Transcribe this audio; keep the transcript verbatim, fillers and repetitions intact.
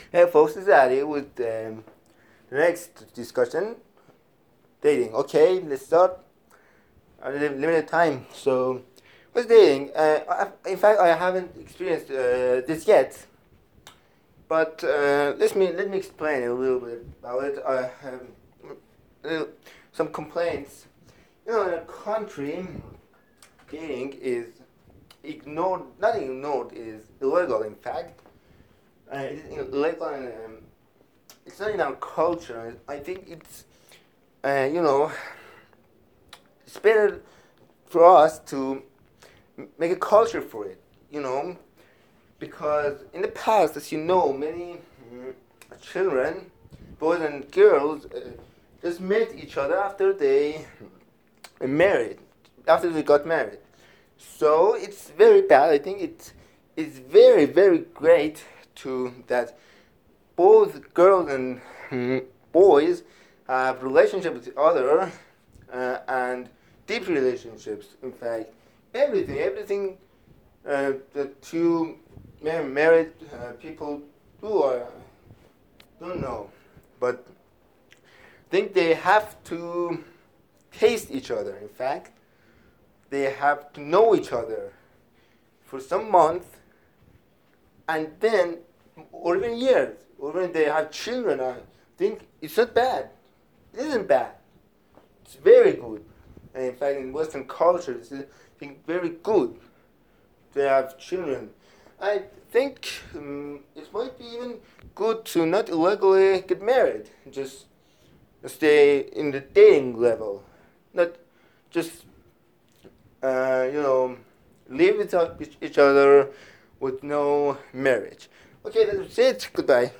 Hey folks, this is Ali with um, the next discussion, dating. Okay, let's start. I have limited time, so what's dating? Uh, I, in fact, I haven't experienced uh, this yet, but uh, let me let me explain a little bit about it. I have uh, some complaints. You know, in a country, dating is ignored. Not ignored, is illegal. In fact, uh, it is illegal and um, it's not in our culture. I think it's, uh, you know, it's better for us to make a culture for it, you know, because in the past, as you know, many mm, children, boys and girls, uh, just met each other after they married, after they got married. So it's very bad. I think it's it's very very great to that both girls and mm, boys have relationships with each other uh, and deep relationships. In fact, everything, everything uh, that two mar- married uh, people do or don't know, but think they have to taste each other. In fact, they have to know each other for some months, and then, or even years, or when they have children. I think it's not bad. It isn't bad. It's very good. And in fact, in Western culture, it's I think very good to have children. I think um, it might be even good to not illegally get married. Just stay in the dating level, not just uh, you know live with each other with no marriage. Okay, that's it. Goodbye.